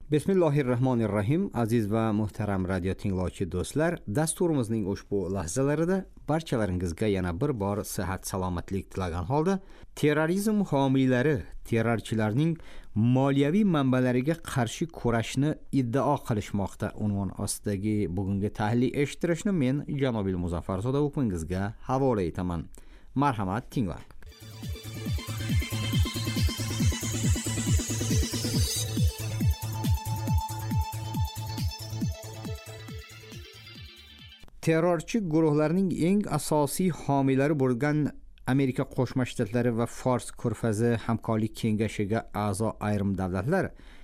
Bismillahirrahmanirrahim. Aziz va muhtaram radio tinglovchi do'stlar, dasturimizning ushbu lahzalarida barchalaringizga yana bir bor sihat salomatlik tilagan holda terrorizm homiylari terrorchilarning moliyaviy manbalariga qarshi kurashni iddao qilishmoqda unvon ostidagi bugungi tahlil eshittirishni men Janobil Muzaffar Sodiqovingizga havola etaman. Marhamat, tinglang. Terrorchi guruhlarning eng asosiy homiylari bo'lgan Amerika Qo'shma Shtatlari va Fors Ko'rfazi hamkorlik kengashiga a'zo ayrim davlatlar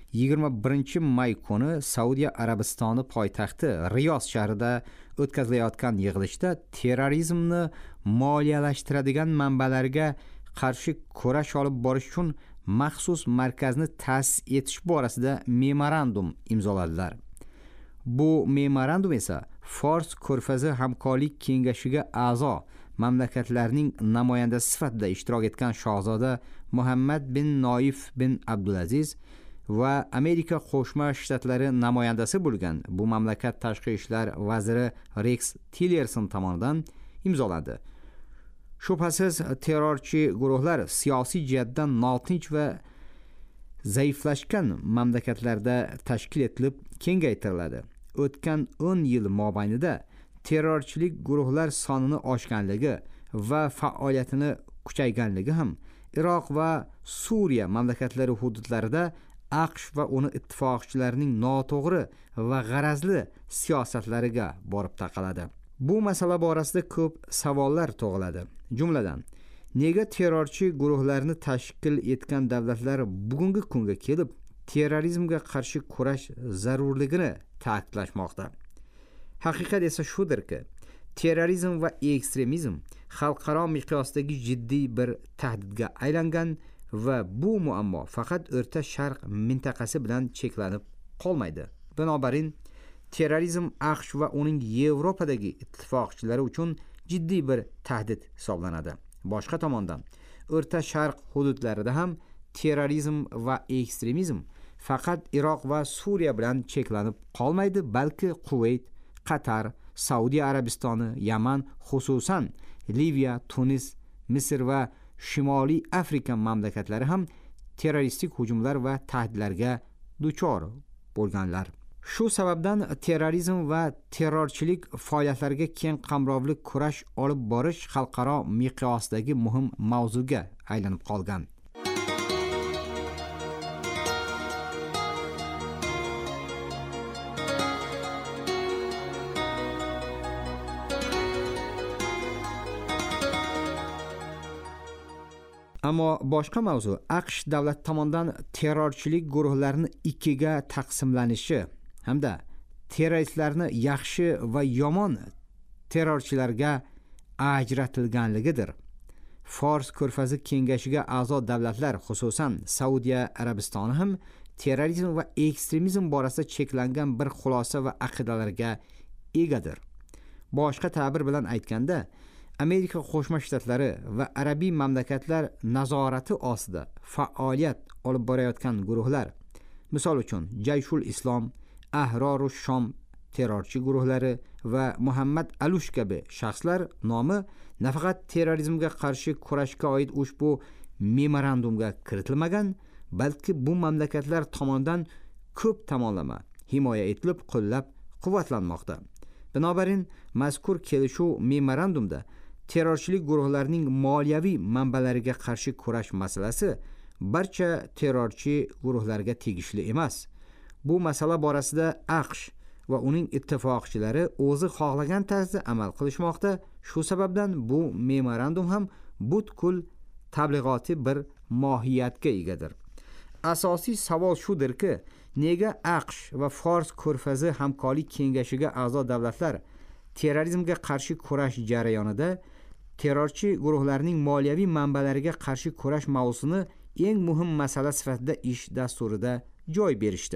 21-may kuni Saudiya Arabistoni poytaxti Riyos shahrida o'tkazilayotgan yig'ilishda terrorizmni moliyalashtiradigan manbalarga qarshi kurash olib borish uchun maxsus markazni ta'sis etish borasida memorandum imzoladilar. Bu memorandum esa Fors Ko'rfazi hamkorlik kengashiga a'zo mamlakatlarning namoyandasi sifatida ishtirok etgan shahzoda Muhammad bin Noif bin Abdulaziz va Amerika Qo'shma Shtatlari namoyandasi bo'lgan bu mamlakat tashqi ishlar vaziri Rex Tillerson tomonidan imzolandi. Shubhasiz, terrorchi guruhlar siyosiy jihatdan notinch va zaiflashgan mamlakatlarda tashkil etilib kengaytiriladi. O'tgan 10 yil mobaynida terrorchilik guruhlar sonini oshganligi va faoliyatini kuchayganligi ham Iroq va Suriya mamlakatlari hududlarida AQSh va uni ittifoqchilarining noto'g'ri va g'arazli siyosatlariga borib taqaladi. Bu masala borasida ko'p savollar tug'iladi. Jumladan, nega terrorchi guruhlarni tashkil etgan davlatlar bugungi kunga kelib terrorizmga qarshi kurash zarurligini ta'kidlashmoqda? Haqiqat esa shudirki, terrorizm va ekstremizm xalqaro miqyosdagi jiddiy bir tahdidga aylangan va bu muammo faqat O'rta Sharq mintaqasi bilan cheklanib qolmaydi. Binobarin, terrorizm AQSh va uning Yevropadagi ittifoqchilari uchun jiddiy bir tahdid hisoblanadi. Boshqa tomondan, O'rta Sharq hududlarida ham terrorizm va ekstremizm faqat Iroq va Suriya bilan cheklanib qolmaydi, balki Kuvayt, Qatar, Saudiya Arabistoni, Yaman, xususan Liviya, Tunis, Misr va Shimoliy Afrika mamlakatlari ham terroristik hujumlar va tahdidlarga duchor bo'lganlar. Shu sababdan terrorizm va terrorchilik faoliyatlariga keng qamrovli kurash olib borish xalqaro miqyosdagi muhim mavzuga aylanib qolgan. Ammo boshqa mavzu AQSh davlat tomonidan terrorchilik guruhlarini ikkiga taqsimlanishi hamda terroristlarni yaxshi va yomon terrorchilarga ajratilganligidir. Fors Ko'rfazi kengashiga a'zo davlatlar, xususan Saudiya Arabistoni ham terrorizm va ekstremizm borasida cheklangan bir xulosa va aqidalarga egadir. Boshqa ta'bir bilan aytganda, Amerika Qo'shma Shtatlari va arabiy mamlakatlar nazorati ostida faoliyat olib borayotgan guruhlar, misol uchun Jayshul Islom, Ahrorush Shom terrorchi guruhlari va Muhammad Alush kabi shaxslar nomi nafaqat terrorizmga qarshi kurashga oid ushbu memorandumga kiritilmagan, balki bu mamlakatlar tomonidan ko'p tomonlama himoya etilib, qo'llab-quvvatlanmoqda. Binobarin, mazkur kelishuv memorandumda terrorchilik guruhlarining moliyaviy manbalariga qarshi kurash masalasi barcha terrorchi guruhlarga tegishli emas. Bu masala borasida AQSh va uning ittifoqchilari o'zi xohlagan tarzda amal qilishmoqda. Shu sababdan bu memorandum ham butkul tabliğoti bir mohiyatga egadir. Asosiy savol shudirki, nega AQSh va Fors Ko'rfazi hamkorlik kengashiga a'zo davlatlar terrorizmga qarshi kurash jarayonida terrorchi guruhlarning moliyaviy manbalariga qarshi kurash mavzusini eng muhim masala sifatida ish dasturida joy berishdi.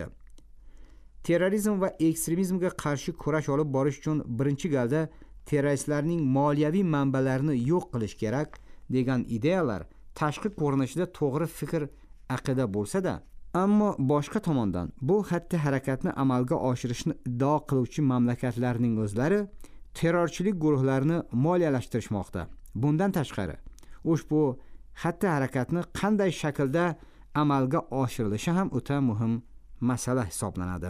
Terrorizm va ekstremizmga qarshi kurash olib borish uchun birinchi galda terroristlarning moliyaviy manbalarini yo'q qilish kerak degan ideyalar tashqi ko'rinishida to'g'ri fikr aqida bo'lsa-da, Ammo boshqa tomondan bu xatti harakatni amalga oshirishni iddao qiluvchi mamlakatlarning o'zlari terrorchilik guruhlarini moliyalashtirishmoqda. Bundan tashqari, ushbu xatti harakatni qanday shaklda amalga oshirilishi ham o'ta muhim masala hisoblanadi.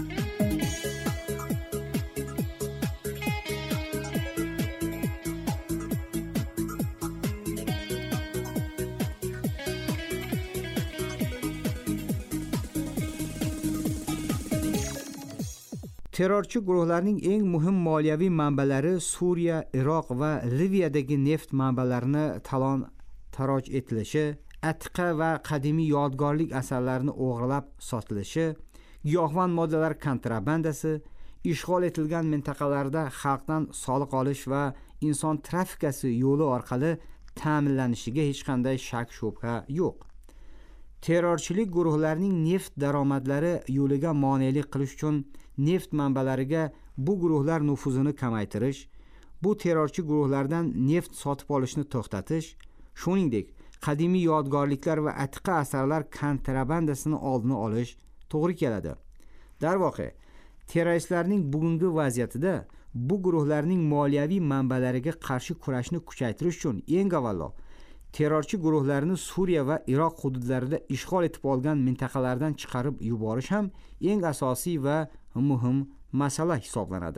Terrorchi guruhlarning eng muhim moliyaviy manbalari Suriya, Iroq va Liviyadagi neft manbalarini talon-taroj etilishi, atiqa va qadimiy yodgorlik asarlarini o'g'irlab sotilishi, giyohvand moddalar kontrabandasi, ishg'ol etilgan mintaqalarda xalqdan soliq olish va inson trafikasi yo'li orqali ta'minlanishiga hech qanday shak shubha yo'q. Terrorchilik guruhlarining neft daromadlari yo'liga monelik qilish uchun neft manbalariga bu guruhlar nufuzini kamaytirish, bu terrorchi guruhlardan neft sotib olishni to'xtatish, shuningdek qadimiy yodgorliklar va atiqa asarlar kontrabandasini oldini olish to'g'ri keladi. Darvoqe, terroristlarning bugungi vaziyatida bu guruhlarning moliyaviy manbalariga qarshi kurashni kuchaytirish uchun eng avvalo terrorchi guruhlarini Suriya va Iroq hududlarida ishg'ol etib olgan mintaqalardan chiqarib yuborish ham eng asosiy va muhim masala hisoblanadi.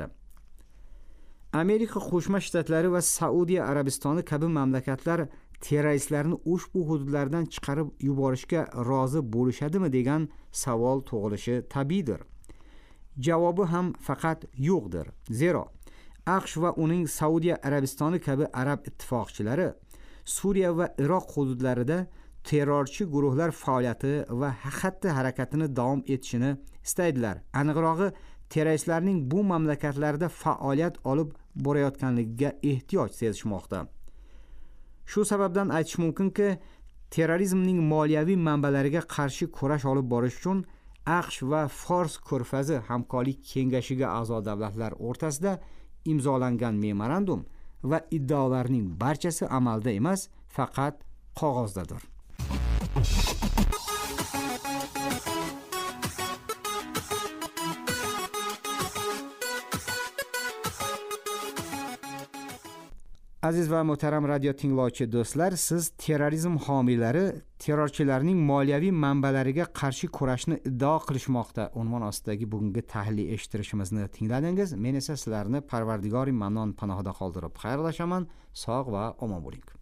Amerika Qo'shma Shtatlari va Saudiya Arabistoni kabi mamlakatlar terroristlarni ushbu hududlardan chiqarib yuborishga rozi bo'lishadimi degan savol tug'ilishi tabiiydir. Javobi ham faqat yo'qdir. Zero AQSh va uning Saudiya Arabistoni kabi arab ittifoqchilari Suriya va Iroq hududlarida terrorchi guruhlar faoliyati va xatti harakatini davom etishini istaydilar. Aniqrog'i, terroristlarning bu mamlakatlarda faoliyat olib borayotganligiga ehtiyoj sezishmoqda. Shu sababdan aytish mumkinki, terrorizmning moliyaviy manbalariga qarshi kurash olib borish uchun AQSh va Fors ko'rfazi hamkorlik kengashiga a'zo davlatlar o'rtasida imzolangan memorandum va iddaolarning barchasi amalda emas, faqat qog'ozdadir. Aziz va muhtaram radio tinglovchi do'stlar, siz terrorizm homiylari terrorchilarning moliyaviy manbalariga qarshi kurashni iddao qilishmoqda unvon ostidagi bugungi tahlil eshittirishimizni tingladingiz. Men esa sizlarni Parvardigori Mannon panohida qoldirib xayrlashaman. Sog' va omon bo'ling.